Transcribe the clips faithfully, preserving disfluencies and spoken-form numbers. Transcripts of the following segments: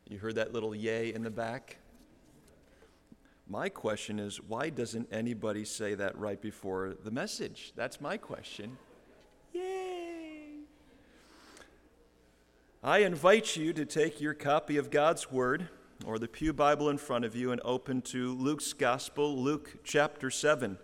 You heard that little yay in the back? My question is, why doesn't anybody say that right before the message? That's my question. Yay! I invite you to take your copy of God's Word or the Pew Bible in front of you and open to Luke's Gospel, Luke chapter seven.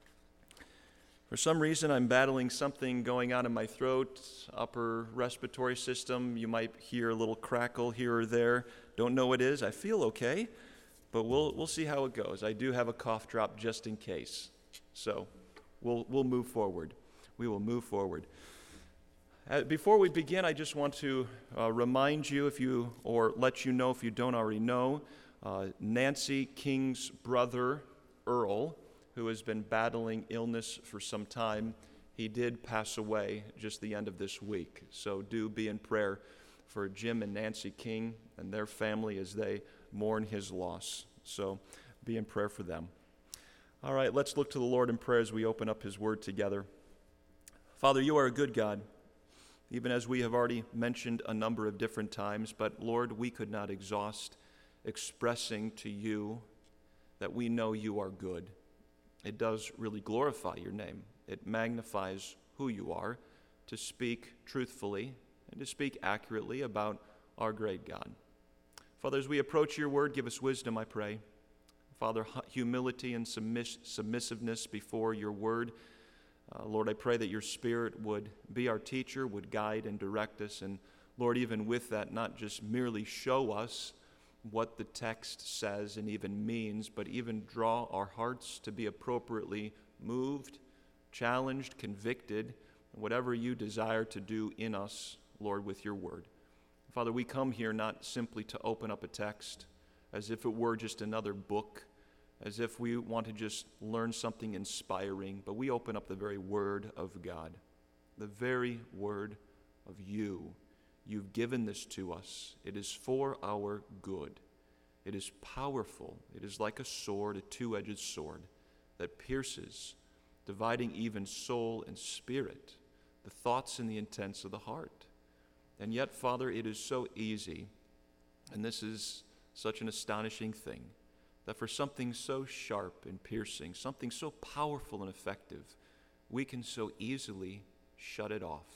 For some reason, I'm battling something going on in my throat, upper respiratory system. You might hear a little crackle here or there. Don't know what it is. I feel okay, but we'll we'll see how it goes. I do have a cough drop just in case. So we'll we'll move forward. We will move forward. Uh, before we begin, I just want to uh, remind you, if you or let you know if you don't already know, uh, Nancy King's brother, Earl, who has been battling illness for some time, he did pass away just the end of this week. So do be in prayer for Jim and Nancy King and their family as they mourn his loss. So be in prayer for them. All right, let's look to the Lord in prayer as we open up his word together. Father, you are a good God, even as we have already mentioned a number of different times, but Lord, we could not exhaust expressing to you that we know you are good. It does really glorify your name. It magnifies who you are, to speak truthfully and to speak accurately about our great God. Father, as we approach your word, give us wisdom, I pray. Father, humility and submiss- submissiveness before your word. Uh, Lord, I pray that your Spirit would be our teacher, would guide and direct us, and Lord, even with that, not just merely show us what the text says and even means, but even draw our hearts to be appropriately moved, challenged, convicted, whatever you desire to do in us, Lord, with your word. Father, we come here not simply to open up a text as if it were just another book, as if we want to just learn something inspiring, but we open up the very word of God, the very word of you. You've given this to us. It is for our good. It is powerful. It is like a sword, a two-edged sword that pierces, dividing even soul and spirit, the thoughts and the intents of the heart. And yet, Father, it is so easy, and this is such an astonishing thing, that for something so sharp and piercing, something so powerful and effective, we can so easily shut it off.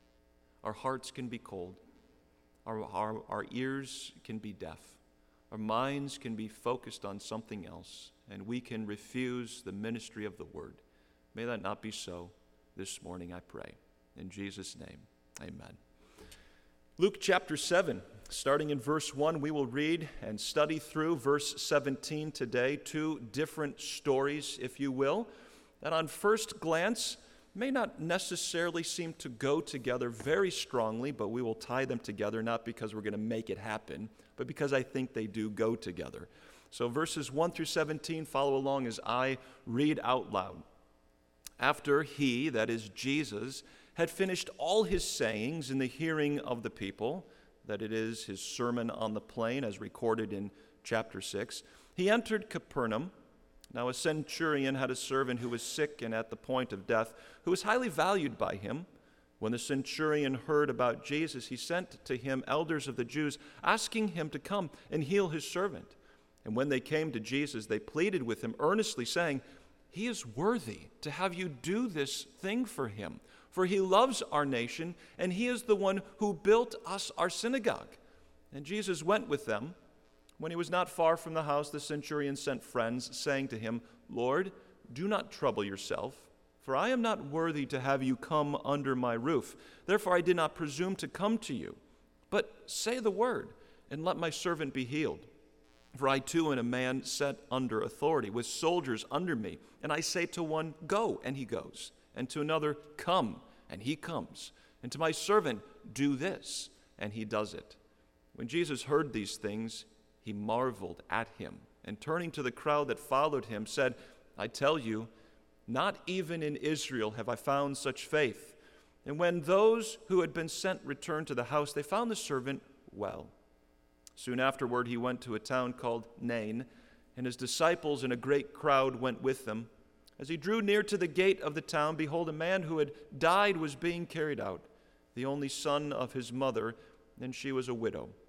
Our hearts can be cold. Our, our, our ears can be deaf. Our minds can be focused on something else, and we can refuse the ministry of the word. May that not be so this morning, I pray. In Jesus' name, amen. Luke chapter seven, starting in verse one, we will read and study through verse seventeen today, two different stories, if you will, that on first glance may not necessarily seem to go together very strongly, but we will tie them together, not because we're going to make it happen, but because I think they do go together. So verses one through seventeen, follow along as I read out loud. After he, that is Jesus, had finished all his sayings in the hearing of the people, that it is his sermon on the plain as recorded in chapter six, he entered Capernaum. Now a centurion had a servant who was sick and at the point of death, who was highly valued by him. When the centurion heard about Jesus, he sent to him elders of the Jews, asking him to come and heal his servant. And when they came to Jesus, they pleaded with him earnestly, saying, "He is worthy to have you do this thing for him, for he loves our nation, and he is the one who built us our synagogue." And Jesus went with them. When he was not far from the house, the centurion sent friends, saying to him, "Lord, do not trouble yourself, for I am not worthy to have you come under my roof. Therefore I did not presume to come to you. But say the word, and let my servant be healed. For I too am a man set under authority, with soldiers under me. And I say to one, 'Go,' and he goes. And to another, 'Come,' and he comes. And to my servant, 'Do this,' and he does it." When Jesus heard these things, he marveled at him, and turning to the crowd that followed him, said, "I tell you, not even in Israel have I found such faith." And when those who had been sent returned to the house, they found the servant well. Soon afterward he went to a town called Nain, and his disciples and a great crowd went with them. As he drew near to the gate of the town, behold, a man who had died was being carried out, the only son of his mother, and she was a widow.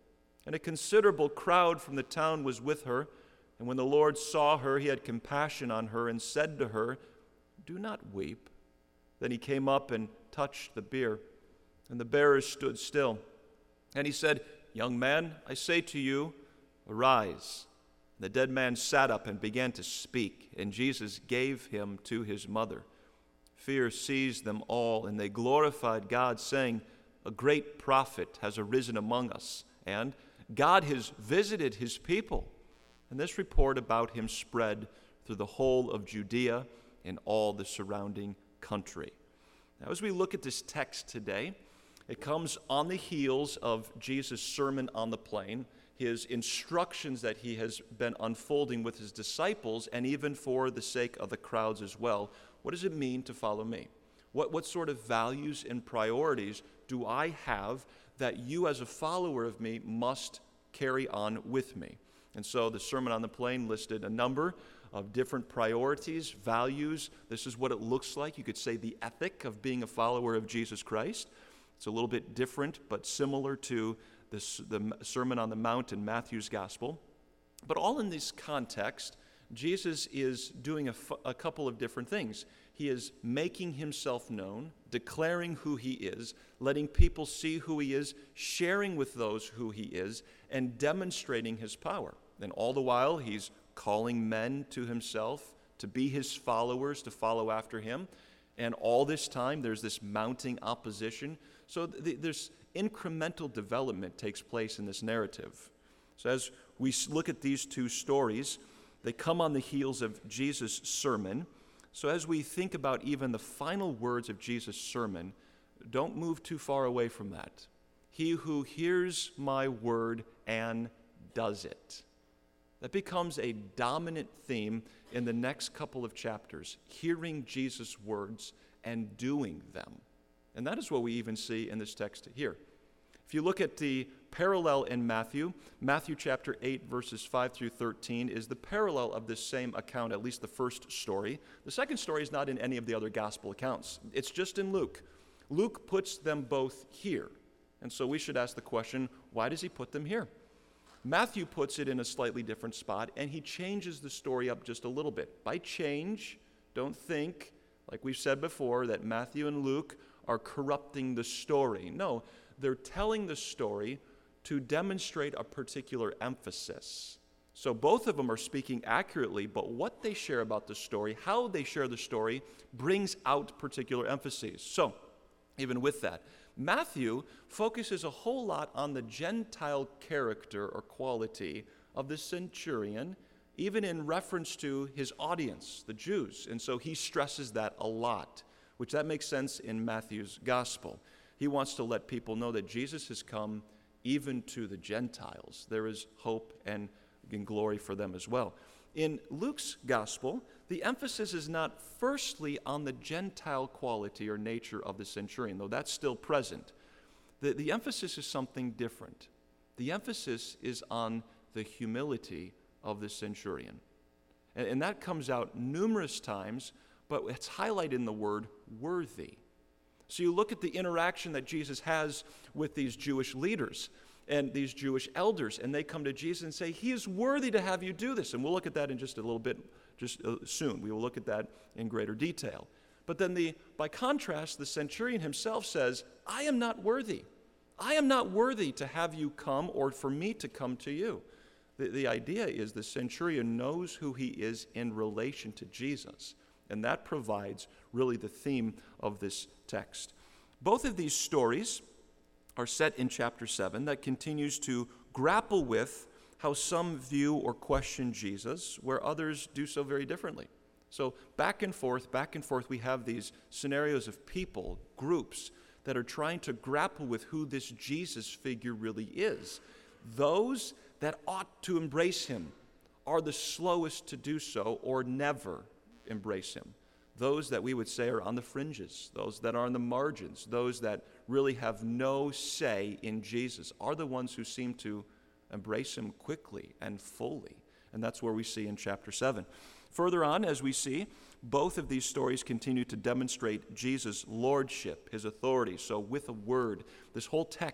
And a considerable crowd from the town was with her. And when the Lord saw her, he had compassion on her and said to her, "Do not weep." Then he came up and touched the bier, and the bearers stood still. And he said, "Young man, I say to you, arise." The dead man sat up and began to speak, and Jesus gave him to his mother. Fear seized them all, and they glorified God, saying, "A great prophet has arisen among us, and God has visited his people." And this report about him spread through the whole of Judea and all the surrounding country. Now, as we look at this text today, it comes on the heels of Jesus' Sermon on the Plain, his instructions that he has been unfolding with his disciples, and even for the sake of the crowds as well. What does it mean to follow me? What, what sort of values and priorities do I have that you as a follower of me must carry on with me? And so the Sermon on the Plain listed a number of different priorities, values. This is what it looks like. You could say the ethic of being a follower of Jesus Christ. It's a little bit different, but similar to this, the Sermon on the Mount in Matthew's Gospel. But all in this context, Jesus is doing a, a couple of different things. He is making himself known, declaring who he is, letting people see who he is, sharing with those who he is, and demonstrating his power. And all the while, he's calling men to himself, to be his followers, to follow after him. And all this time, there's this mounting opposition. So th- there's incremental development takes place in this narrative. So as we look at these two stories, they come on the heels of Jesus' sermon. So as we think about even the final words of Jesus' sermon, don't move too far away from that. He who hears my word and does it. That becomes a dominant theme in the next couple of chapters, hearing Jesus' words and doing them. And that is what we even see in this text here. If you look at the parallel in Matthew, Matthew chapter eight, verses five through thirteen is the parallel of this same account, at least the first story. The second story is not in any of the other gospel accounts. It's just in Luke. Luke puts them both here. And so we should ask the question, why does he put them here? Matthew puts it in a slightly different spot, and he changes the story up just a little bit. By change, don't think, like we've said before, that Matthew and Luke are corrupting the story. No, they're telling the story to demonstrate a particular emphasis. So both of them are speaking accurately, but what they share about the story, how they share the story, brings out particular emphases. So, even with that, Matthew focuses a whole lot on the Gentile character or quality of the centurion, even in reference to his audience, the Jews. And so he stresses that a lot, which that makes sense in Matthew's gospel. He wants to let people know that Jesus has come even to the Gentiles. There is hope and, and glory for them as well. In Luke's gospel, the emphasis is not firstly on the Gentile quality or nature of the centurion, though that's still present. The, the emphasis is something different. The emphasis is on the humility of the centurion. And, and that comes out numerous times, but it's highlighted in the word worthy. So you look at the interaction that Jesus has with these Jewish leaders and these Jewish elders, and they come to Jesus and say, he is worthy to have you do this. And we'll look at that in just a little bit, just soon. We will look at that in greater detail. But then the, by contrast, the centurion himself says, I am not worthy. I am not worthy to have you come or for me to come to you. The, the idea is the centurion knows who he is in relation to Jesus. And that provides really the theme of this text. Both of these stories are set in chapter seven that continues to grapple with how some view or question Jesus, where others do so very differently. So back and forth, back and forth, we have these scenarios of people, groups, that are trying to grapple with who this Jesus figure really is. Those that ought to embrace him are the slowest to do so or never embrace him. Those that we would say are on the fringes, those that are on the margins, those that really have no say in Jesus are the ones who seem to embrace him quickly and fully. And that's where we see in chapter seven. Further on, as we see, both of these stories continue to demonstrate Jesus' lordship, his authority. So with a word, this whole text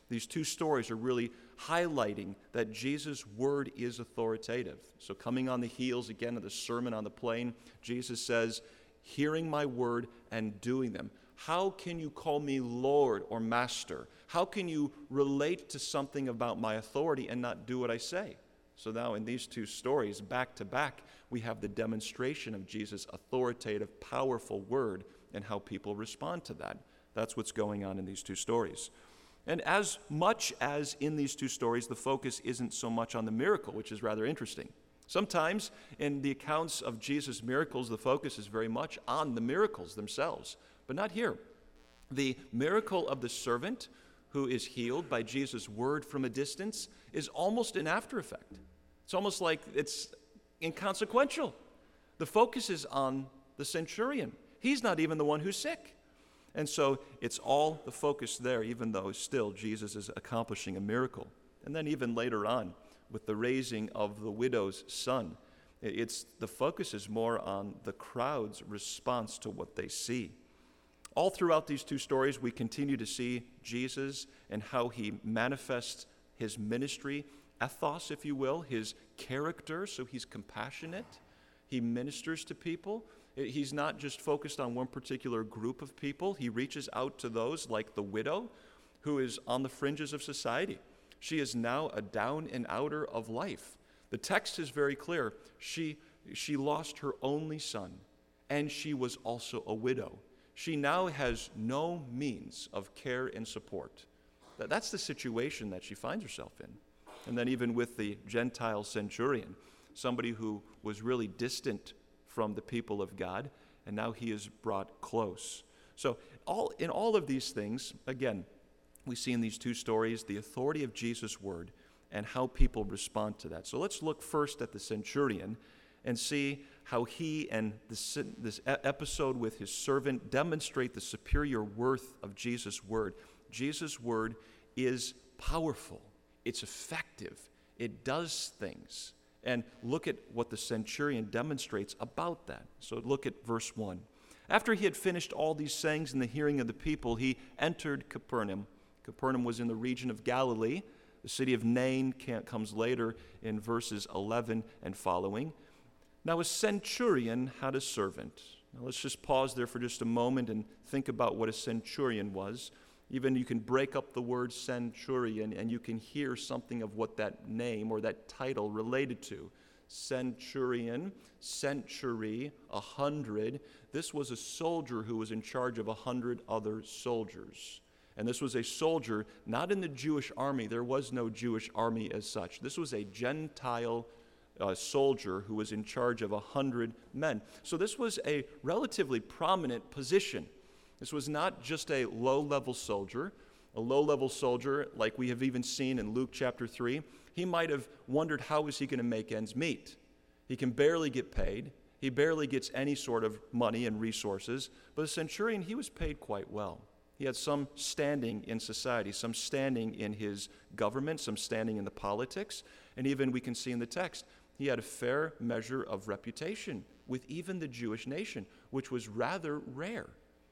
These two stories are really highlighting that Jesus' word is authoritative. So coming on the heels again of the Sermon on the Plain, Jesus says, hearing my word and doing them. How can you call me Lord or Master? How can you relate to something about my authority and not do what I say? So now in these two stories, back to back, we have the demonstration of Jesus' authoritative, powerful word and how people respond to that. That's what's going on in these two stories. And as much as in these two stories, the focus isn't so much on the miracle, which is rather interesting. Sometimes in the accounts of Jesus' miracles, the focus is very much on the miracles themselves, but not here. The miracle of the servant who is healed by Jesus' word from a distance is almost an after effect. It's almost like it's inconsequential. The focus is on the centurion. He's not even the one who's sick. And so it's all the focus there, even though still Jesus is accomplishing a miracle. And then even later on, with the raising of the widow's son, it's the focus is more on the crowd's response to what they see. All throughout these two stories, we continue to see Jesus and how he manifests his ministry, ethos, if you will, his character. So he's compassionate. He ministers to people. He's not just focused on one particular group of people. He reaches out to those like the widow who is on the fringes of society. She is now a down and outer of life. The text is very clear. She, she lost her only son, and she was also a widow. She now has no means of care and support. That's the situation that she finds herself in. And then even with the Gentile centurion, somebody who was really distant from the people of God, and now he is brought close. So all in all of these things, again, we see in these two stories the authority of Jesus' word and how people respond to that. So let's look first at the centurion and see how he and this, this episode with his servant demonstrate the superior worth of Jesus' word. Jesus' word is powerful. It's effective. It does things. And look at what the centurion demonstrates about that. So look at verse one. After he had finished all these sayings in the hearing of the people, he entered Capernaum. Capernaum was in the region of Galilee. The city of Nain comes later in verses eleven and following. Now a centurion had a servant. Now let's just pause there for just a moment and think about what a centurion was. Even you can break up the word centurion and you can hear something of what that name or that title related to. Centurion, century, a hundred. This was a soldier who was in charge of a hundred other soldiers. And this was a soldier not in the Jewish army. There was no Jewish army as such. This was a Gentile uh, soldier who was in charge of a hundred men. So this was a relatively prominent position. This was not just a low-level soldier. A low-level soldier, like we have even seen in Luke chapter three, he might have wondered how is he going to make ends meet. He can barely get paid. He barely gets any sort of money and resources. But the centurion, he was paid quite well. He had some standing in society, some standing in his government, some standing in the politics. And even we can see in the text, he had a fair measure of reputation with even the Jewish nation, which was rather rare.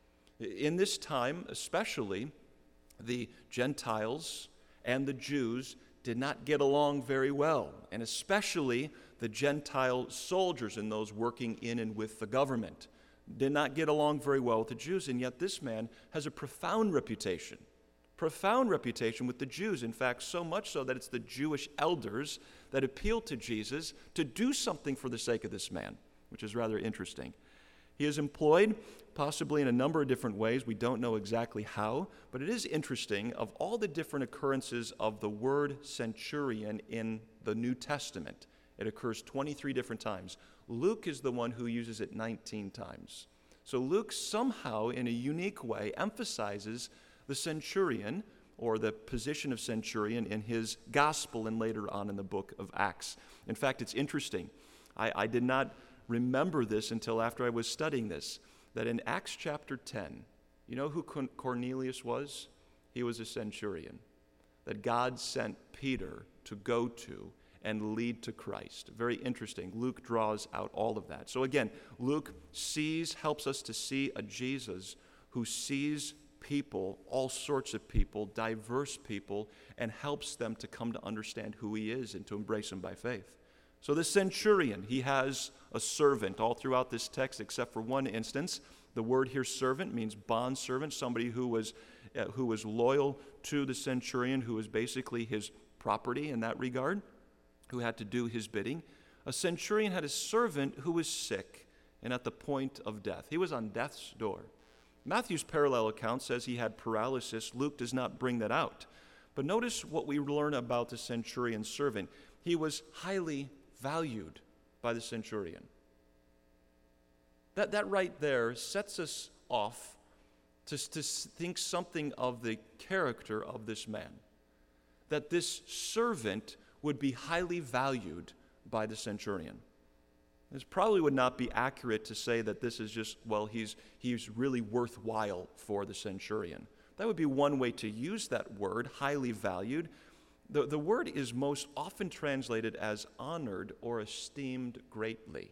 In this time, especially, the Gentiles and the Jews did not get along very well, and especially the Gentile soldiers and those working in and with the government did not get along very well with the Jews, and yet this man has a profound reputation, profound reputation with the Jews. In fact, so much so that it's the Jewish elders that appeal to Jesus to do something for the sake of this man, which is rather interesting. He is employed possibly in a number of different ways. We don't know exactly how, but it is interesting of all the different occurrences of the word centurion in the New Testament. It occurs twenty-three different times. Luke is the one who uses it nineteen times. So Luke somehow, in a unique way, emphasizes the centurion or the position of centurion in his gospel and later on in the book of Acts. In fact, it's interesting. I, I did not remember this until after I was studying this, that in Acts chapter ten, you know who Cornelius was? He was a centurion that God sent Peter to go to and lead to Christ. Very interesting. Luke draws out all of that. So again, Luke sees, helps us to see a Jesus who sees people, all sorts of people, diverse people, and helps them to come to understand who he is and to embrace him by faith. So the centurion, he has a servant all throughout this text except for one instance. The word here, servant, means bondservant, somebody who was, uh, who was loyal to the centurion, who was basically his property in that regard, who had to do his bidding. A centurion had a servant who was sick and at the point of death. He was on death's door. Matthew's parallel account says he had paralysis. Luke does not bring that out. But notice what we learn about the centurion's servant. He was highly valued by the centurion. That, that right there sets us off to, to think something of the character of this man. That this servant would be highly valued by the centurion. This probably would not be accurate to say that this is just, well, he's, he's really worthwhile for the centurion. That would be one way to use that word, highly valued. The, the word is most often translated as honored or esteemed greatly.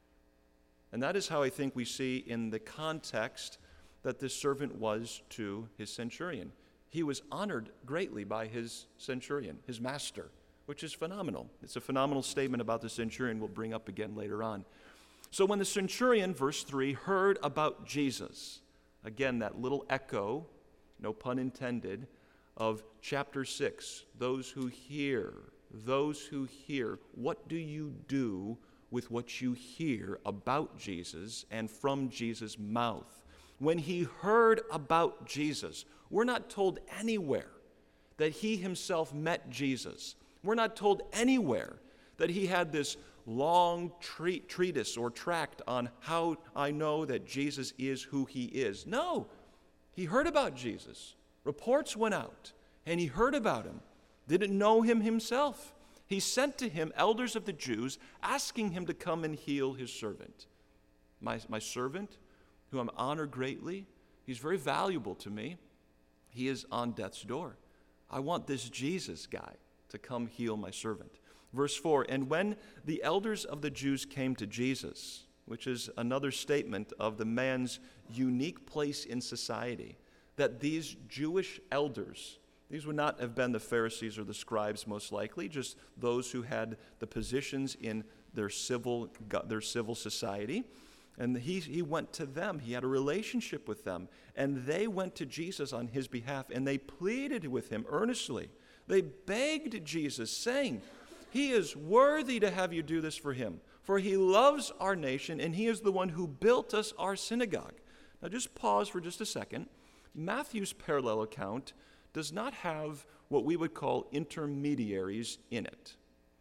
And that is how I think we see in the context that this servant was to his centurion. He was honored greatly by his centurion, his master, which is phenomenal. It's a phenomenal statement about the centurion we'll bring up again later on. So when the centurion, verse three, heard about Jesus, again, that little echo, no pun intended, of chapter six, those who hear, those who hear, what do you do with what you hear about Jesus and from Jesus' mouth? When he heard about Jesus, we're not told anywhere that he himself met Jesus. We're not told anywhere that he had this long treat, treatise or tract on how I know that Jesus is who he is. No, he heard about Jesus. Reports went out, and he heard about him. Didn't know him himself. He sent to him elders of the Jews, asking him to come and heal his servant. My, my servant, who I'm honored greatly, he's very valuable to me. He is on death's door. I want this Jesus guy to come heal my servant. Verse four, and when the elders of the Jews came to Jesus, which is another statement of the man's unique place in society, that these Jewish elders, these would not have been the Pharisees or the scribes most likely, just those who had the positions in their civil, their civil society. And he, he went to them. He had a relationship with them. And they went to Jesus on his behalf, and they pleaded with him earnestly. They begged Jesus, saying, he is worthy to have you do this for him, for he loves our nation, and he is the one who built us our synagogue. Now just pause for just a second. Matthew's parallel account does not have what we would call intermediaries in it.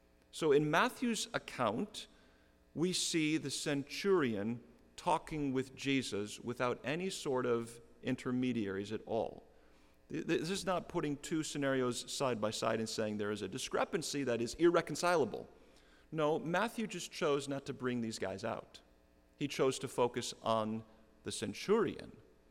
So in Matthew's account, we see the centurion talking with Jesus without any sort of intermediaries at all. This is not putting two scenarios side by side and saying there is a discrepancy that is irreconcilable. No, Matthew just chose not to bring these guys out. He chose to focus on the centurion.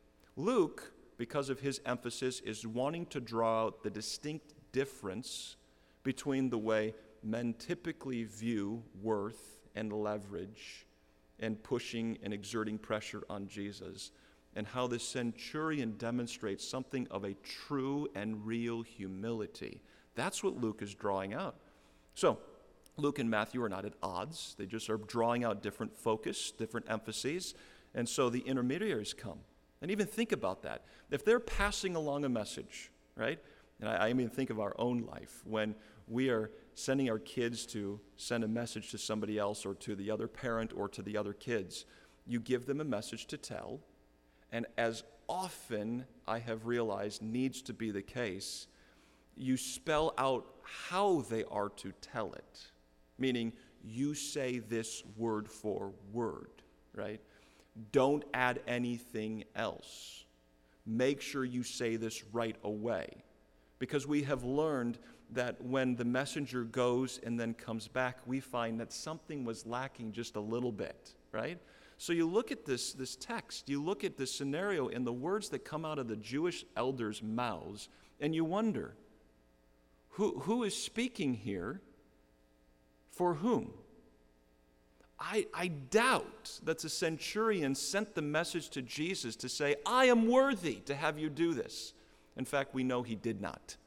Luke, because of his emphasis, is wanting to draw out the distinct difference between the way men typically view worth and leverage and pushing and exerting pressure on Jesus, and how the centurion demonstrates something of a true and real humility. That's what Luke is drawing out. So, Luke and Matthew are not at odds. They just are drawing out different focus, different emphases, and so the intermediaries come. And even think about that. If they're passing along a message, right? And I, I even think of our own life when we are sending our kids to send a message to somebody else or to the other parent or to the other kids. You give them a message to tell, and as often I have realized needs to be the case, you spell out how they are to tell it, meaning you say this word for word, right? Don't add anything else. Make sure you say this right away. Because we have learned that when the messenger goes and then comes back, we find that something was lacking just a little bit, right? So you look at this, this text, you look at this scenario and the words that come out of the Jewish elders' mouths, and you wonder, who, who is speaking here for whom? I, I doubt that the centurion sent the message to Jesus to say, I am worthy to have you do this. In fact, we know he did not.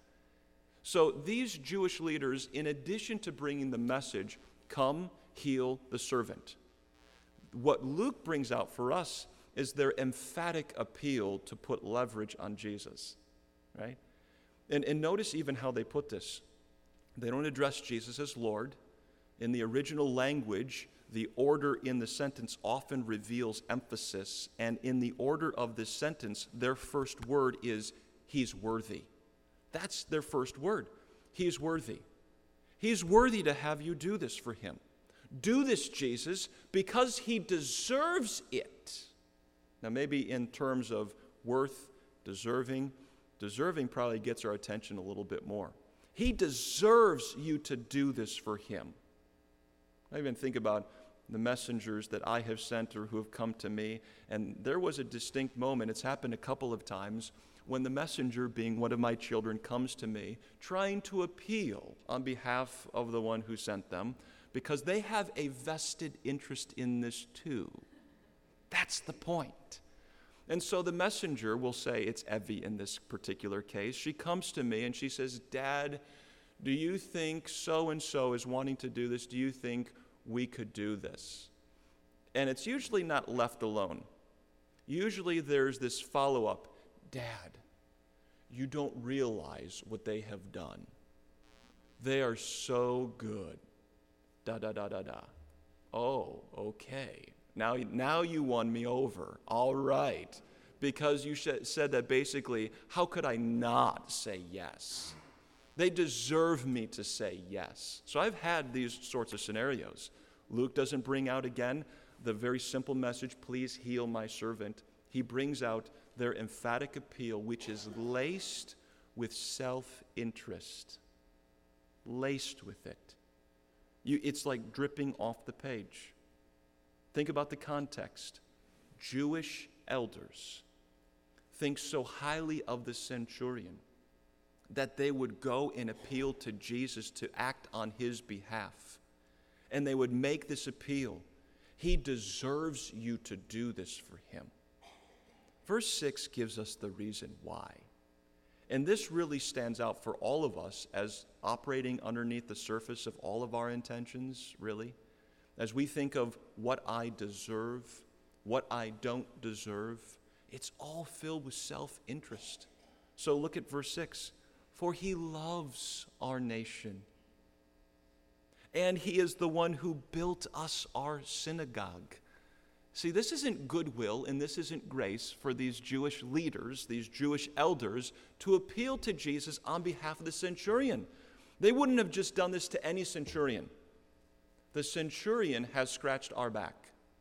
So these Jewish leaders, in addition to bringing the message, come, heal the servant. What Luke brings out for us is their emphatic appeal to put leverage on Jesus, right? And, and notice even how they put this. They don't address Jesus as Lord. In the original language, the order in the sentence often reveals emphasis, and in the order of this sentence, their first word is, he's worthy. That's their first word. He's worthy. He's worthy to have you do this for him. Do this, Jesus, because he deserves it. Now, maybe in terms of worth, deserving, deserving probably gets our attention a little bit more. He deserves you to do this for him. I even think about the messengers that I have sent or who have come to me, and there was a distinct moment, it's happened a couple of times, when the messenger, being one of my children, comes to me trying to appeal on behalf of the one who sent them, because they have a vested interest in this too. That's the point. And so the messenger will say, it's Evie in this particular case, she comes to me and she says, Dad, do you think so-and-so is wanting to do this? Do you think we could do this? And it's usually not left alone. Usually there's this follow-up, Dad, you don't realize what they have done. They are so good. Da da da da da. Oh, okay. Now, now you won me over. All right. Because you sh- said that basically, how could I not say yes? They deserve me to say yes. So I've had these sorts of scenarios. Luke doesn't bring out again the very simple message, please heal my servant. He brings out their emphatic appeal, which is laced with self-interest. Laced with it. You, it's like dripping off the page. Think about the context. Jewish elders think so highly of the centurion that they would go and appeal to Jesus to act on his behalf. And they would make this appeal. He deserves you to do this for him. Verse six gives us the reason why. And this really stands out for all of us as operating underneath the surface of all of our intentions, really. As we think of what I deserve, what I don't deserve, it's all filled with self-interest. So look at verse six. For he loves our nation. And he is the one who built us our synagogue. See, this isn't goodwill and this isn't grace for these Jewish leaders, these Jewish elders, to appeal to Jesus on behalf of the centurion. They wouldn't have just done this to any centurion. The centurion has scratched our back.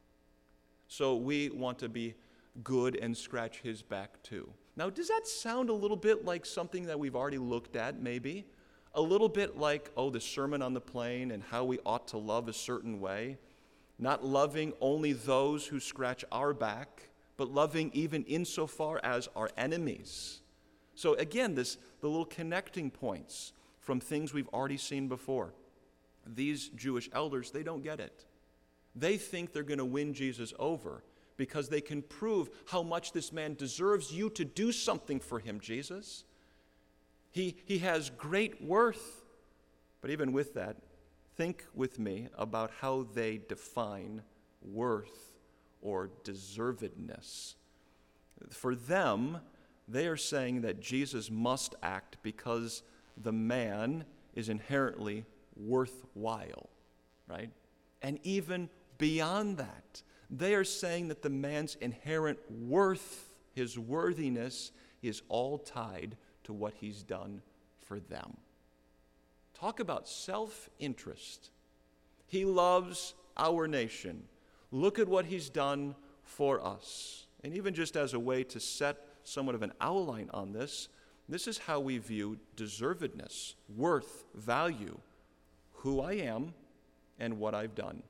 So we want to be good and scratch his back too. Now, does that sound a little bit like something that we've already looked at, maybe? A little bit like, oh, the Sermon on the Plain and how we ought to love a certain way. Not loving only those who scratch our back, but loving even insofar as our enemies. So again, this the little connecting points from things we've already seen before. These Jewish elders, they don't get it. They think they're going to win Jesus over because they can prove how much this man deserves you to do something for him, Jesus. He, he has great worth. But even with that, think with me about how they define worth or deservedness. For them, they are saying that Jesus must act because the man is inherently worthwhile, right? And even beyond that, they are saying that the man's inherent worth, his worthiness, is all tied to what he's done for them. Talk about self-interest. He loves our nation. Look at what he's done for us. And even just as a way to set somewhat of an outline on this, this is how we view deservedness, worth, value, who I am and what I've done.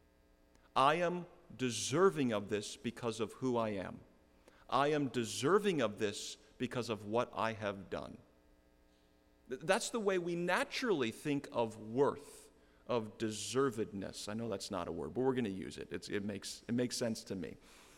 I am deserving of this because of who I am. I am deserving of this because of what I have done. That's the way we naturally think of worth, of deservedness. I know that's not a word, but we're going to use it. It's, it makes, it makes sense to me.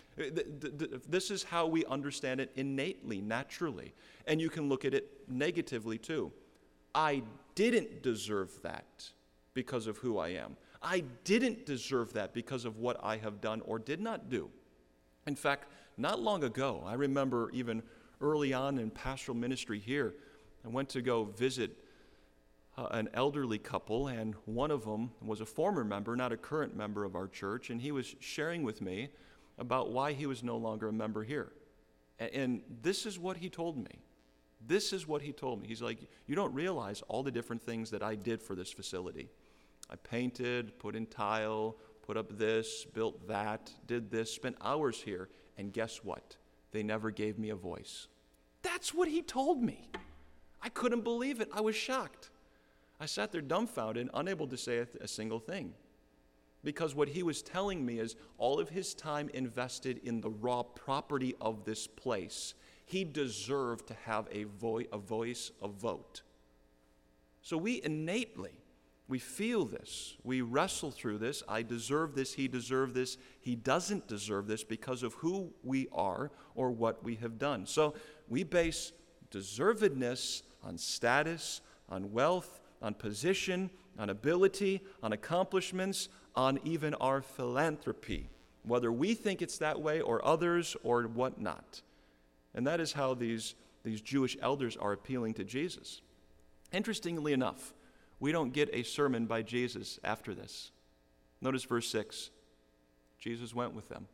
This is how we understand it innately, naturally. And you can look at it negatively too. I didn't deserve that because of who I am. I didn't deserve that because of what I have done or did not do. In fact, not long ago, I remember even early on in pastoral ministry here, I went to go visit uh, an elderly couple, and one of them was a former member, not a current member of our church, and he was sharing with me about why he was no longer a member here. And, and this is what he told me. This is what he told me. He's like, you don't realize all the different things that I did for this facility. I painted, put in tile, put up this, built that, did this, spent hours here, and guess what? They never gave me a voice. That's what he told me. I couldn't believe it. I was shocked. I sat there dumbfounded, unable to say a, th- a single thing. Because what he was telling me is all of his time invested in the raw property of this place, he deserved to have a, vo- a voice, a vote. So we innately, we feel this. We wrestle through this. I deserve this. He deserved this. He doesn't deserve this because of who we are or what we have done. So we base deservedness on status, on wealth, on position, on ability, on accomplishments, on even our philanthropy, whether we think it's that way or others or whatnot. And that is how these, these Jewish elders are appealing to Jesus. Interestingly enough, we don't get a sermon by Jesus after this. Notice verse six. Jesus went with them.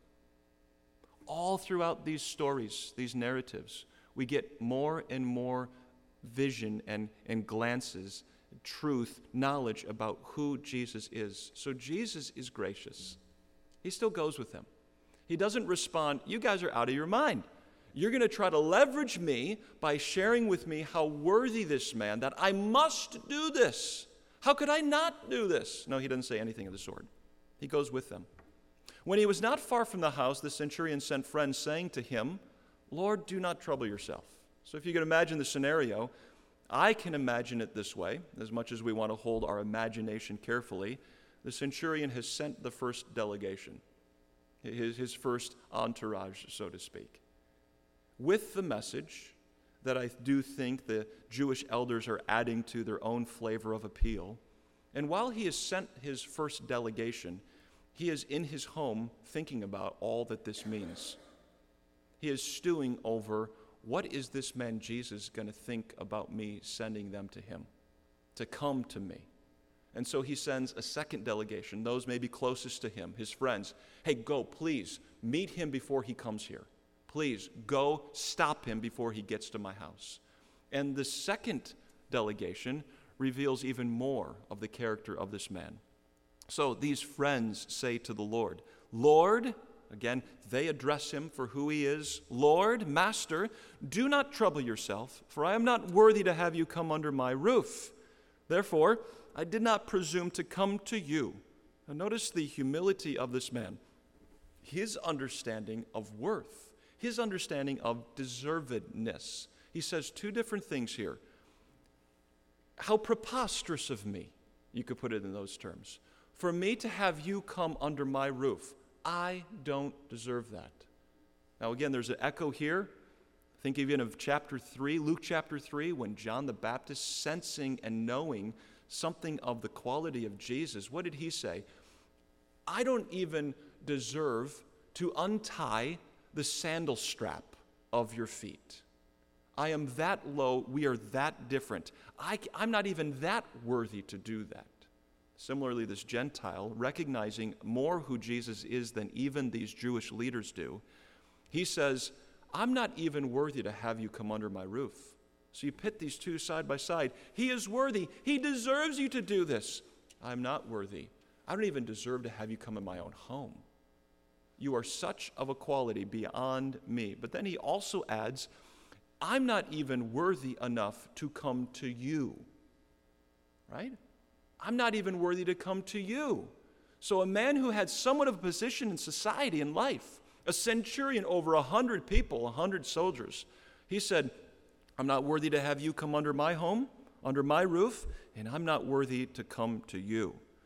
All throughout these stories, these narratives, we get more and more vision and, and glances, truth, knowledge about who Jesus is. So Jesus is gracious. He still goes with them. He doesn't respond, you guys are out of your mind. You're going to try to leverage me by sharing with me how worthy this man, that I must do this. How could I not do this? No, he doesn't say anything of the sort. He goes with them. When he was not far from the house, the centurion sent friends saying to him, Lord, do not trouble yourself. So if you can imagine the scenario, I can imagine it this way, as much as we want to hold our imagination carefully. The centurion has sent the first delegation, his, his first entourage, so to speak, with the message that I do think the Jewish elders are adding to their own flavor of appeal. And while he has sent his first delegation, he is in his home thinking about all that this means. He is stewing over, what is this man Jesus going to think about me sending them to him, to come to me? And so he sends a second delegation, those maybe closest to him, his friends. Hey, go, please, meet him before he comes here. Please, go stop him before he gets to my house. And the second delegation reveals even more of the character of this man. So these friends say to the Lord, Lord, again, they address him for who he is. Lord, Master, do not trouble yourself, for I am not worthy to have you come under my roof. Therefore, I did not presume to come to you. Now notice the humility of this man, his understanding of worth, his understanding of deservedness. He says two different things here. How preposterous of me, you could put it in those terms, for me to have you come under my roof. I don't deserve that. Now again, there's an echo here. Think even of chapter three, Luke chapter three, when John the Baptist, sensing and knowing something of the quality of Jesus, what did he say? I don't even deserve to untie the sandal strap of your feet. I am that low, we are that different. I, I'm not even that worthy to do that. Similarly, this Gentile, recognizing more who Jesus is than even these Jewish leaders do, he says, I'm not even worthy to have you come under my roof. So you pit these two side by side. He is worthy. He deserves you to do this. I'm not worthy. I don't even deserve to have you come in my own home. You are such of a quality beyond me. But then he also adds, I'm not even worthy enough to come to you. Right? I'm not even worthy to come to you. So a man who had somewhat of a position in society and life, a centurion over a hundred people, a hundred soldiers, he said, I'm not worthy to have you come under my home, under my roof, and I'm not worthy to come to you.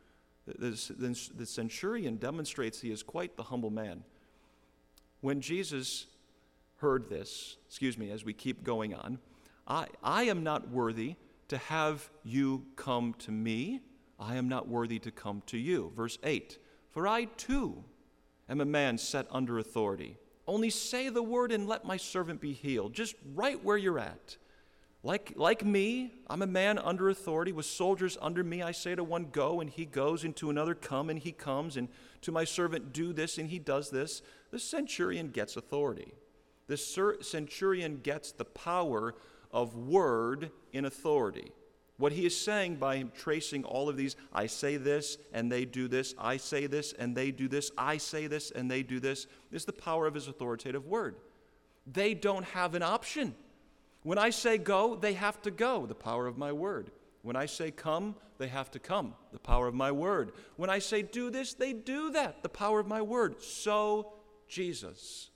The, the centurion demonstrates he is quite the humble man. When Jesus heard this, excuse me, as we keep going on, I, I am not worthy to have you come to me. I am not worthy to come to you. Verse eight, for I too am a man set under authority. Only say the word and let my servant be healed. Just right where you're at. Like, like me, I'm a man under authority with soldiers under me. I say to one, go, and he goes, and to another, come, and he comes, and to my servant, do this, and he does this. The centurion gets authority. The centurion gets the power of word in authority. What he is saying by him tracing all of these, I say this, and they do this, I say this, and they do this, I say this, and they do this, is the power of his authoritative word. They don't have an option. When I say go, they have to go, the power of my word. When I say come, they have to come, the power of my word. When I say do this, they do that, the power of my word. So, Jesus,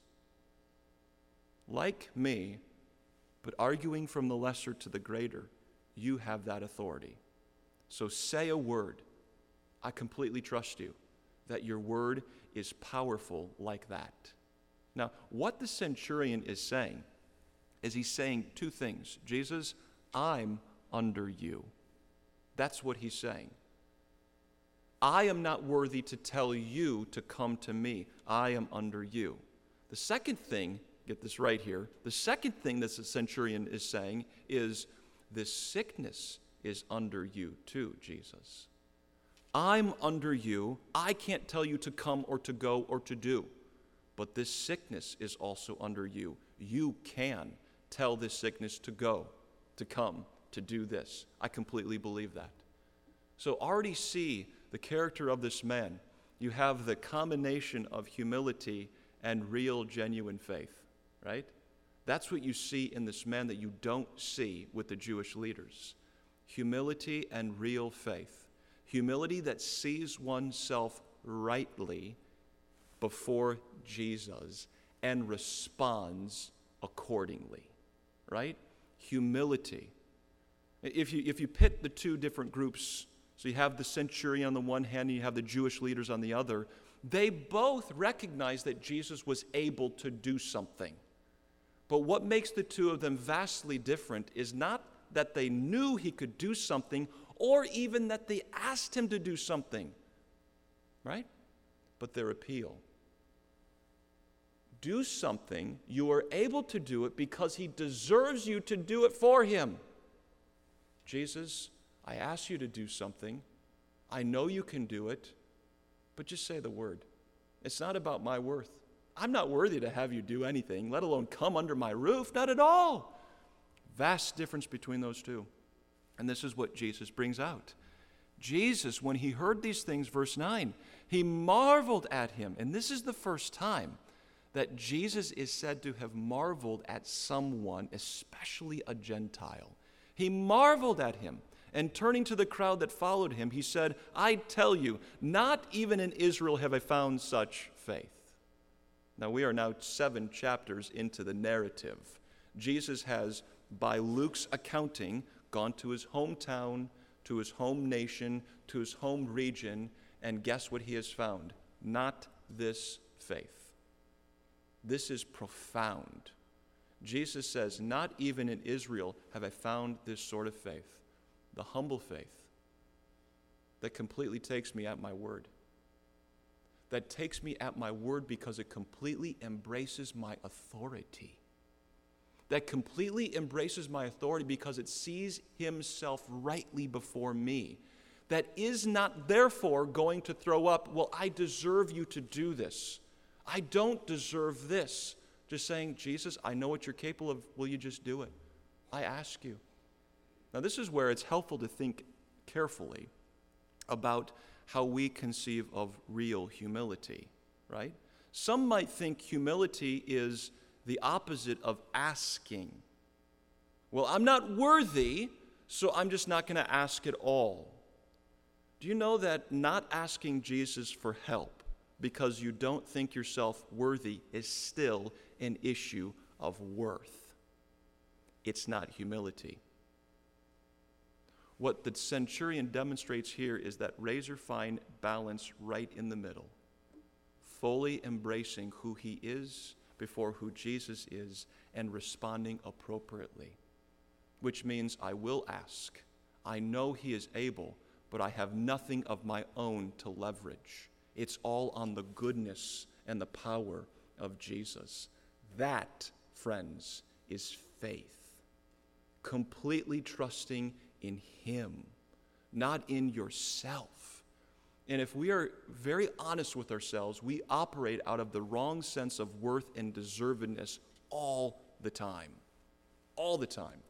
like me, but arguing from the lesser to the greater, you have that authority. So say a word. I completely trust you that your word is powerful like that. Now, what the centurion is saying is he's saying two things. Jesus, I'm under you. That's what he's saying. I am not worthy to tell you to come to me. I am under you. The second thing, get this right here, the second thing that the centurion is saying is, this sickness is under you too, Jesus. I'm under you. I can't tell you to come or to go or to do. But this sickness is also under you. You can tell this sickness to go, to come, to do this. I completely believe that. So already see the character of this man. You have the combination of humility and real, genuine faith, right? That's what you see in this man that you don't see with the Jewish leaders. Humility and real faith. Humility that sees oneself rightly before Jesus and responds accordingly, right? Humility. If you, if you pit the two different groups, so you have the centurion on the one hand and you have the Jewish leaders on the other, they both recognize that Jesus was able to do something. But what makes the two of them vastly different is not that they knew he could do something or even that they asked him to do something, right? But their appeal. Do something, you are able to do it because he deserves you to do it for him. Jesus, I ask you to do something. I know you can do it, but just say the word. It's not about my worth. I'm not worthy to have you do anything, let alone come under my roof. Not at all. Vast difference between those two. And this is what Jesus brings out. Jesus, when he heard these things, verse nine, he marveled at him. And this is the first time that Jesus is said to have marveled at someone, especially a Gentile. He marveled at him. And turning to the crowd that followed him, he said, I tell you, not even in Israel have I found such faith. Now, we are now seven chapters into the narrative. Jesus has, by Luke's accounting, gone to his hometown, to his home nation, to his home region, and guess what he has found? Not this faith. This is profound. Jesus says, not even in Israel have I found this sort of faith, the humble faith that completely takes me at my word. That takes me at my word because it completely embraces my authority. That completely embraces my authority because it sees himself rightly before me. That is not therefore going to throw up, well, I deserve you to do this. I don't deserve this. Just saying, Jesus, I know what you're capable of. Will you just do it? I ask you. Now, this is where it's helpful to think carefully about how we conceive of real humility, right? Some might think humility is the opposite of asking. Well, I'm not worthy, so I'm just not going to ask at all. Do you know that not asking Jesus for help because you don't think yourself worthy is still an issue of worth? It's not humility. What the centurion demonstrates here is that razor-fine balance right in the middle, fully embracing who he is before who Jesus is and responding appropriately, which means I will ask. I know he is able, but I have nothing of my own to leverage. It's all on the goodness and the power of Jesus. That, friends, is faith. Completely trusting in him, not in yourself. And if we are very honest with ourselves, we operate out of the wrong sense of worth and deservedness all the time. All the time.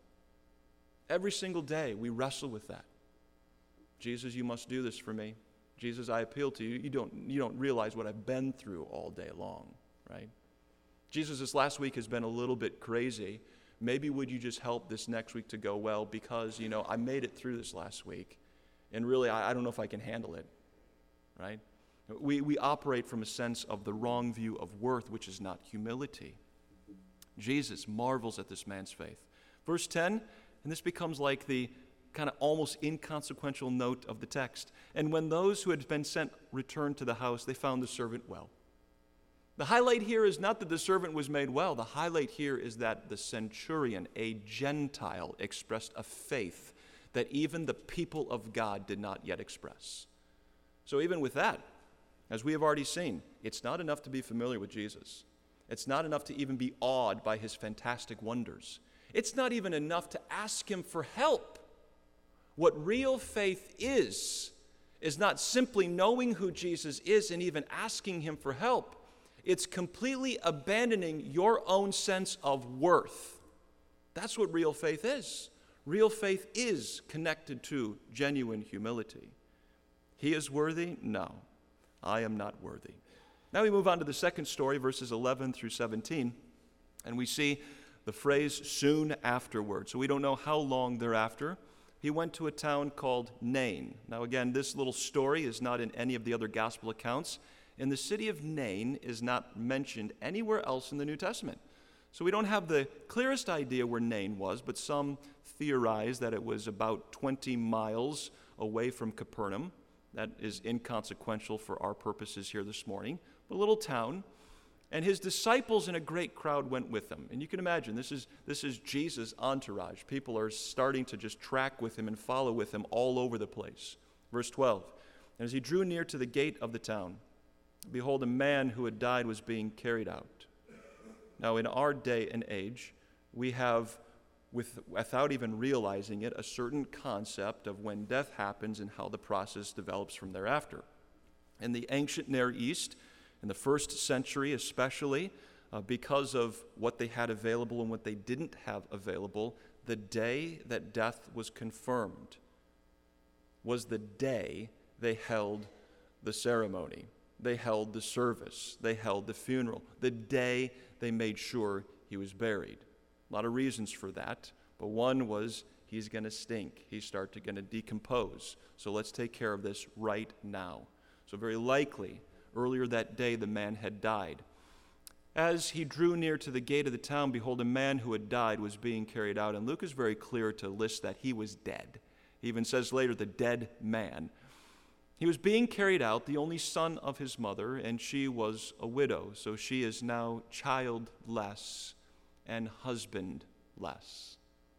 Every single day we wrestle with that. Jesus, you must do this for me. Jesus, I appeal to you. You don't, you don't realize what I've been through all day long, right? Jesus, this last week has been a little bit crazy. Maybe would you just help this next week to go well because, you know, I made it through this last week. And really, I, I don't know if I can handle it, right? We, we operate from a sense of the wrong view of worth, which is not humility. Jesus marvels at this man's faith. Verse ten, and this becomes like the kind of almost inconsequential note of the text. And when those who had been sent returned to the house, they found the servant well. The highlight here is not that the servant was made well. The highlight here is that the centurion, a Gentile, expressed a faith that even the people of God did not yet express. So even with that, as we have already seen, it's not enough to be familiar with Jesus. It's not enough to even be awed by his fantastic wonders. It's not even enough to ask him for help. What real faith is, is not simply knowing who Jesus is and even asking him for help. It's completely abandoning your own sense of worth. That's what real faith is. Real faith is connected to genuine humility. He is worthy? No, I am not worthy. Now we move on to the second story, verses eleven through seventeen, and we see the phrase soon afterward. So we don't know how long thereafter. He went to a town called Nain. Now again, this little story is not in any of the other gospel accounts, and the city of Nain is not mentioned anywhere else in the New Testament. So we don't have the clearest idea where Nain was, but some theorize that it was about twenty miles away from Capernaum. That is inconsequential for our purposes here this morning. But a little town. And his disciples and a great crowd went with him. And you can imagine, this is, this is Jesus' entourage. People are starting to just track with him and follow with him all over the place. Verse twelve, and as he drew near to the gate of the town, behold, a man who had died was being carried out. Now, in our day and age, we have, with, without even realizing it, a certain concept of when death happens and how the process develops from thereafter. In the ancient Near East, in the first century especially, uh, because of what they had available and what they didn't have available, the day that death was confirmed was the day they held the ceremony. They held the service. They held the funeral. The day they made sure he was buried. A lot of reasons for that, but one was he's going to stink. He's starting going to decompose. So let's take care of this right now. So very likely, earlier that day, the man had died. As he drew near to the gate of the town, behold, a man who had died was being carried out. And Luke is very clear to list that he was dead. He even says later, the dead man. He was being carried out, the only son of his mother, and she was a widow. So she is now childless and husbandless.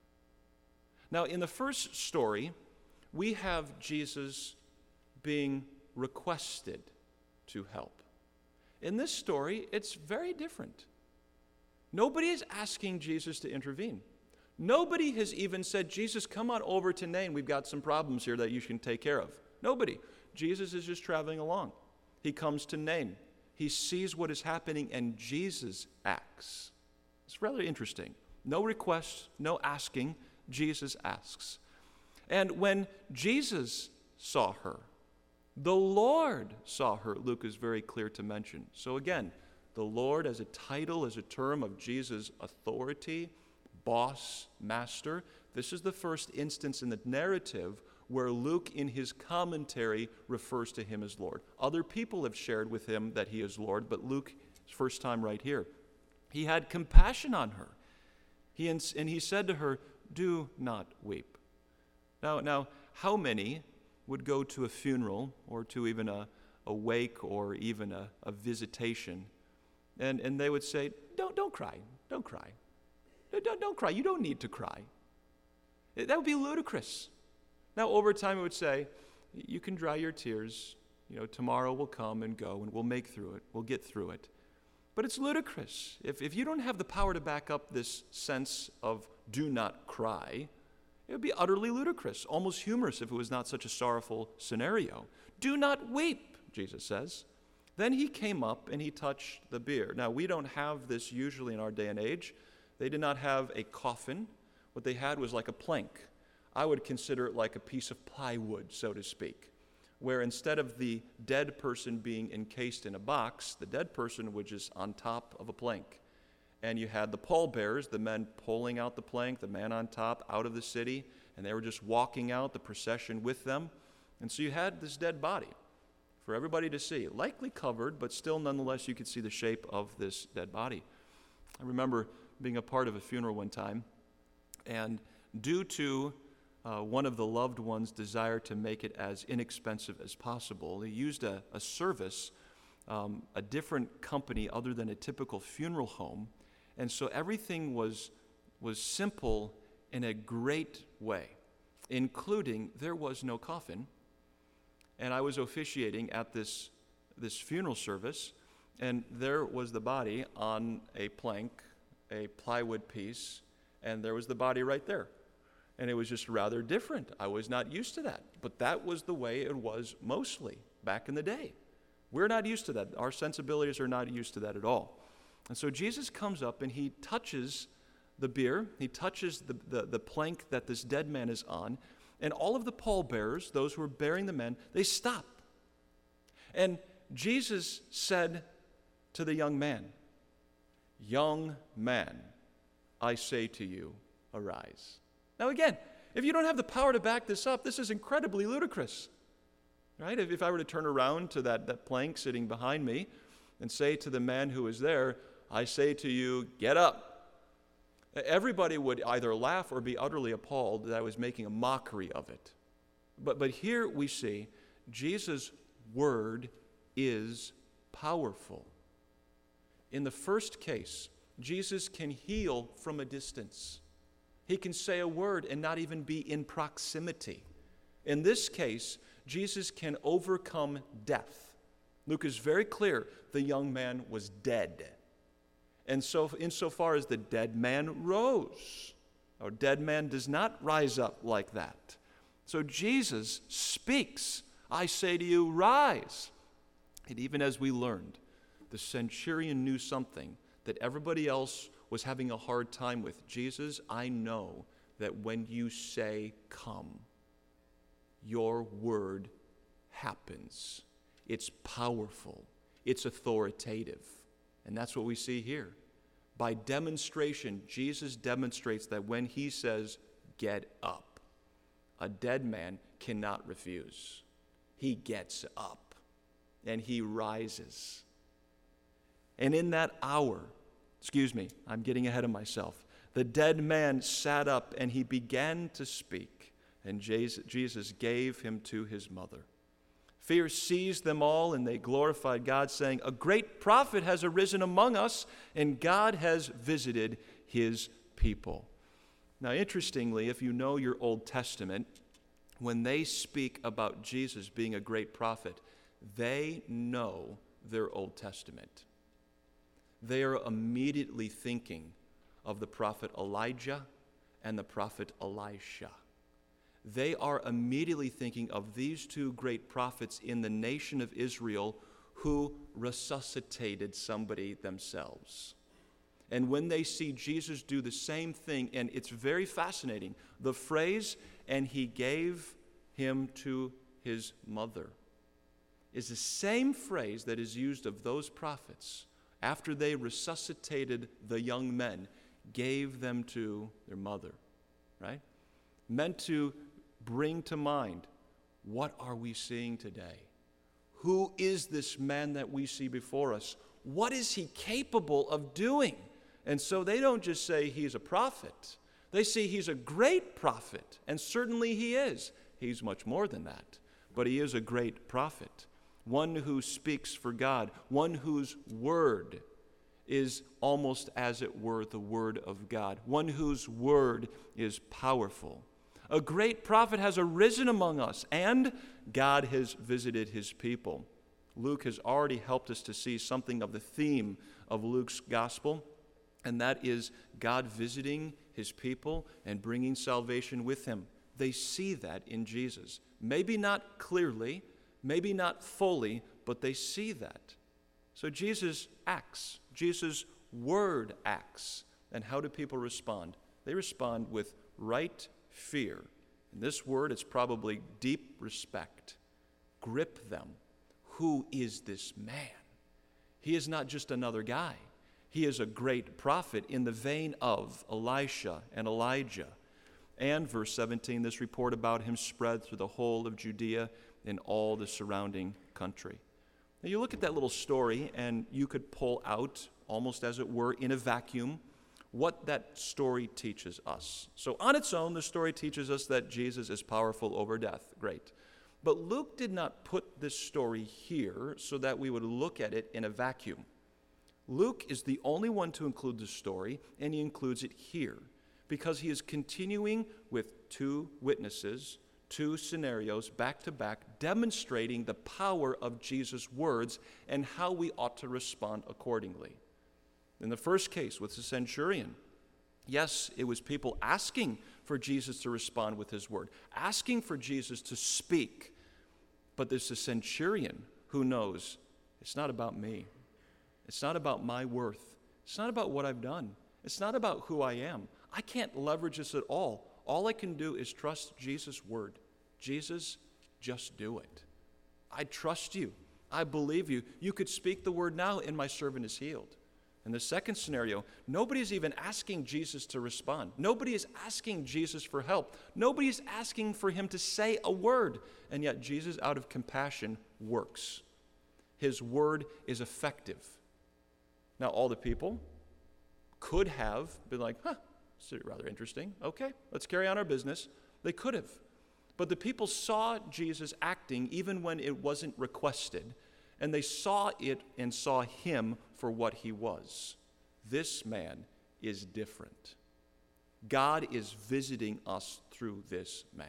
Now, in the first story, we have Jesus being requested to help. In this story, it's very different. Nobody is asking Jesus to intervene. Nobody has even said, Jesus, come on over to Nain. We've got some problems here that you can take care of. Nobody. Jesus is just traveling along. He comes to Nain. He sees what is happening, and Jesus acts. It's rather interesting. No request, no asking. Jesus asks. And when Jesus saw her, the Lord saw her, Luke is very clear to mention. So again, the Lord as a title, as a term of Jesus' authority, boss, master. This is the first instance in the narrative where Luke in his commentary refers to him as Lord. Other people have shared with him that he is Lord, but Luke, first time right here. He had compassion on her. He and he said to her, do not weep. Now, now, how many would go to a funeral or to even a, a wake or even a, a visitation, and, and they would say, don't, don't cry, don't cry. Don't, don't cry, you don't need to cry. That would be ludicrous. Now, over time, it would say, you can dry your tears. You know, tomorrow will come and go, and we'll make through it. We'll get through it. But it's ludicrous. If, if you don't have the power to back up this sense of do not cry, it would be utterly ludicrous, almost humorous if it was not such a sorrowful scenario. Do not weep, Jesus says. Then he came up and he touched the bier. Now, we don't have this usually in our day and age. They did not have a coffin. What they had was like a plank. I would consider it like a piece of plywood, so to speak, where instead of the dead person being encased in a box, the dead person was just on top of a plank. And you had the pallbearers, the men pulling out the plank, the man on top, out of the city, and they were just walking out, the procession with them. And so you had this dead body for everybody to see, likely covered, but still nonetheless you could see the shape of this dead body. I remember being a part of a funeral one time, and due to uh, one of the loved ones' desire to make it as inexpensive as possible, they used a, a service, um, a different company other than a typical funeral home, and so everything was, was simple in a great way, including there was no coffin, and I was officiating at this, this funeral service, and there was the body on a plank, a plywood piece, and there was the body right there. And it was just rather different. I was not used to that. But that was the way it was mostly back in the day. We're not used to that. Our sensibilities are not used to that at all. And so Jesus comes up and he touches the bier. He touches the, the, the plank that this dead man is on. And all of the pallbearers, those who are bearing the men, they stop. And Jesus said to the young man, "Young man, I say to you, arise." Now again, if you don't have the power to back this up, this is incredibly ludicrous, right? If, if I were to turn around to that, that plank sitting behind me and say to the man who is there, "I say to you, get up," everybody would either laugh or be utterly appalled that I was making a mockery of it. But, but here we see Jesus' word is powerful. In the first case, Jesus can heal from a distance. He can say a word and not even be in proximity. In this case, Jesus can overcome death. Luke is very clear, the young man was dead. And so insofar as the dead man rose, or dead man does not rise up like that. So Jesus speaks, "I say to you, rise." And even as we learned, the centurion knew something that everybody else was having a hard time with. "Jesus, I know that when you say come, your word happens. It's powerful. It's authoritative." And that's what we see here. By demonstration, Jesus demonstrates that when he says, "Get up," a dead man cannot refuse. He gets up and he rises. And in that hour, excuse me, I'm getting ahead of myself. The dead man sat up and he began to speak, and Jesus gave him to his mother. Fear seized them all, and they glorified God, saying, "A great prophet has arisen among us, and God has visited his people." Now, interestingly, if you know your Old Testament, when they speak about Jesus being a great prophet, they know their Old Testament. They are immediately thinking of the prophet Elijah and the prophet Elisha. They are immediately thinking of these two great prophets in the nation of Israel who resuscitated somebody themselves. And when they see Jesus do the same thing, and it's very fascinating, the phrase, "and he gave him to his mother," is the same phrase that is used of those prophets after they resuscitated the young men, gave them to their mother, right? Meant to bring to mind, what are we seeing today? Who is this man that we see before us? What is he capable of doing? And so they don't just say he's a prophet. They say he's a great prophet, and certainly he is. He's much more than that. But he is a great prophet, one who speaks for God, one whose word is almost as it were the word of God, one whose word is powerful. A great prophet has arisen among us, and God has visited his people. Luke has already helped us to see something of the theme of Luke's gospel, and that is God visiting his people and bringing salvation with him. They see that in Jesus. Maybe not clearly, maybe not fully, but they see that. So Jesus acts. Jesus' word acts. And how do people respond? They respond with right fear. In this word, it's probably deep respect. Grip them. Who is this man? He is not just another guy. He is a great prophet in the vein of Elisha and Elijah. And, verse seventeen, this report about him spread through the whole of Judea and all the surrounding country. Now, you look at that little story, and you could pull out, almost as it were, in a vacuum, what that story teaches us. So, on its own, the story teaches us that Jesus is powerful over death. Great. But Luke did not put this story here so that we would look at it in a vacuum. Luke is the only one to include the story, and he includes it here because he is continuing with two witnesses, two scenarios back to back, demonstrating the power of Jesus' words and how we ought to respond accordingly. In the first case with the centurion, yes, it was people asking for Jesus to respond with his word, asking for Jesus to speak. But there's a centurion who knows it's not about me. It's not about my worth. It's not about what I've done. It's not about who I am. I can't leverage this at all. All I can do is trust Jesus' word. Jesus, just do it. I trust you. I believe you. You could speak the word now, and my servant is healed. In the second scenario, nobody is even asking Jesus to respond. Nobody is asking Jesus for help. Nobody is asking for him to say a word. And yet Jesus, out of compassion, works. His word is effective. Now, all the people could have been like, huh, this is rather interesting. Okay, let's carry on our business. They could have. But the people saw Jesus acting even when it wasn't requested, and they saw it and saw him for what he was. This man is different. God is visiting us through this man.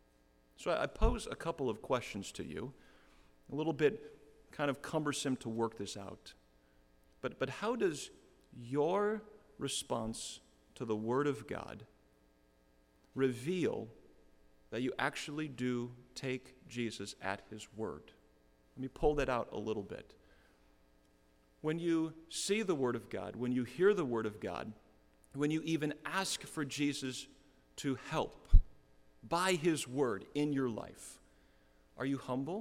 So I pose a couple of questions to you, a little bit kind of cumbersome to work this out. But, but how does your response to the Word of God reveal that you actually do take Jesus at his word? Let me pull that out a little bit. When you see the Word of God, when you hear the Word of God, when you even ask for Jesus to help by his word in your life, are you humble?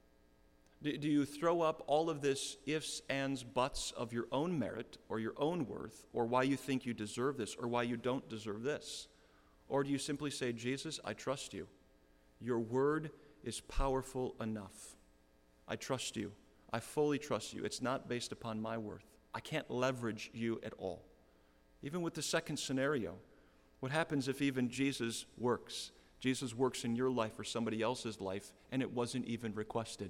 Do you throw up all of this ifs, ands, buts of your own merit or your own worth, or why you think you deserve this or why you don't deserve this? Or do you simply say, Jesus, I trust you. Your word is powerful enough. I trust you. I fully trust you. It's not based upon my worth. I can't leverage you at all. Even with the second scenario, what happens if even Jesus works? Jesus works in your life or somebody else's life, and it wasn't even requested.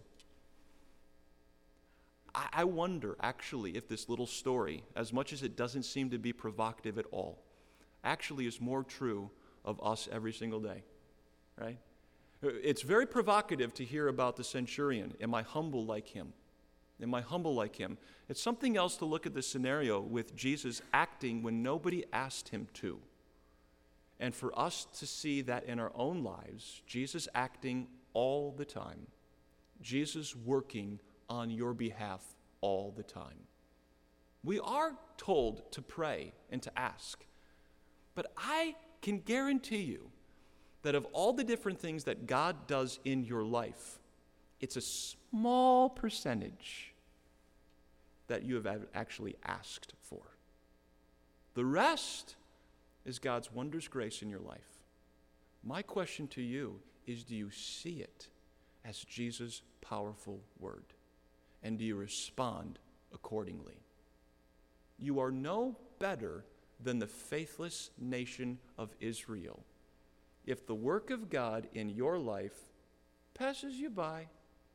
I wonder, actually, if this little story, as much as it doesn't seem to be provocative at all, actually is more true of us every single day, right? It's very provocative to hear about the centurion. Am I humble like him? Am I humble like him? It's something else to look at the scenario with Jesus acting when nobody asked him to. And for us to see that in our own lives, Jesus acting all the time, Jesus working on your behalf all the time. We are told to pray and to ask, but I can guarantee you that of all the different things that God does in your life, it's a small percentage that you have actually asked for. The rest is God's wondrous grace in your life. My question to you is, do you see it as Jesus' powerful word? And do you respond accordingly? You are no better than the faithless nation of Israel. if the work of God in your life passes you by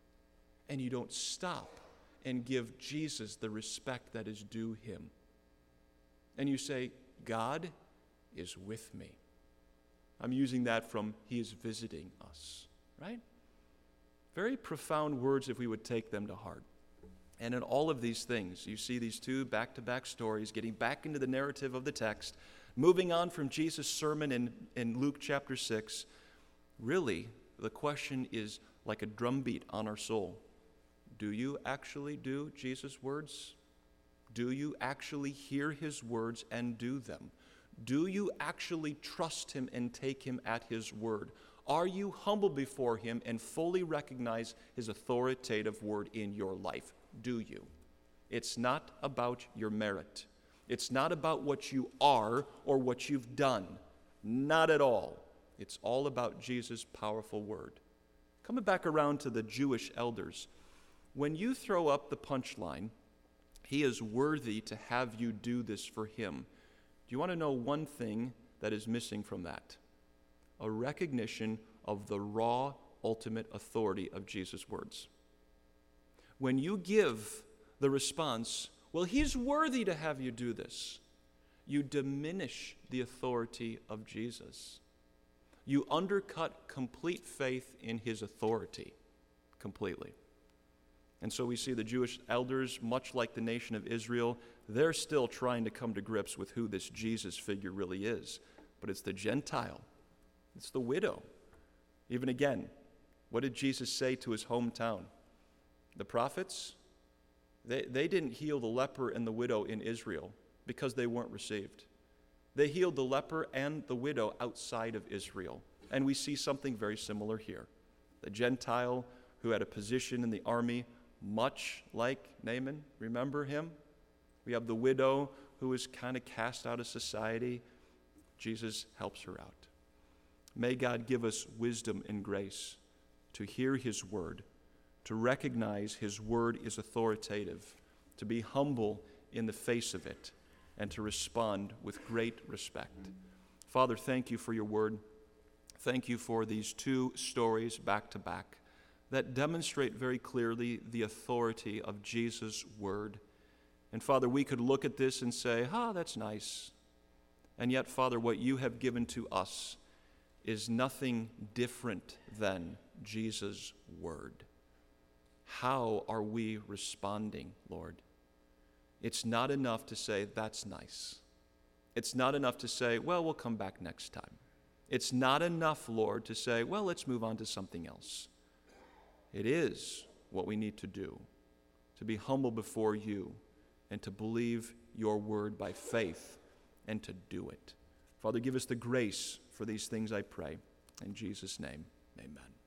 and you don't stop and give Jesus the respect that is due him. And you say, God is with me. I'm using that from he is visiting us, right? Very profound words if we would take them to heart. And in all of these things, you see these two back-to-back stories, getting back into the narrative of the text, moving on from Jesus' sermon in, in Luke chapter six. Really, the question is like a drumbeat on our soul. Do you actually do Jesus' words? Do you actually hear his words and do them? Do you actually trust him and take him at his word? Are you humble before him and fully recognize his authoritative word in your life? Do you? It's not about your merit. It's not about what you are or what you've done. Not at all. It's all about Jesus' powerful word. Coming back around to the Jewish elders, when you throw up the punchline, he is worthy to have you do this for him. Do you want to know one thing that is missing from that? A recognition of the raw, ultimate authority of Jesus' words. When you give the response, well, he's worthy to have you do this, you diminish the authority of Jesus. You undercut complete faith in his authority completely. And so we see the Jewish elders, much like the nation of Israel, they're still trying to come to grips with who this Jesus figure really is. But it's the Gentile. It's the widow. Even again, what did Jesus say to his hometown? The prophets, they, they didn't heal the leper and the widow in Israel because they weren't received. They healed the leper and the widow outside of Israel. And we see something very similar here. The Gentile who had a position in the army, much like Naaman, remember him? We have the widow who is kind of cast out of society. Jesus helps her out. May God give us wisdom and grace to hear his word, to recognize his word is authoritative, to be humble in the face of it, and to respond with great respect. Father, thank you for your word. Thank you for these two stories back to back that demonstrate very clearly the authority of Jesus' word. And Father, we could look at this and say, ah, that's nice. And yet, Father, what you have given to us is nothing different than Jesus' word. How are we responding, Lord? It's not enough to say, that's nice. It's not enough to say, well, we'll come back next time. It's not enough, Lord, to say, well, let's move on to something else. It is what we need to do, to be humble before you and to believe your word by faith and to do it. Father, give us the grace for these things, I pray. In Jesus' name, amen.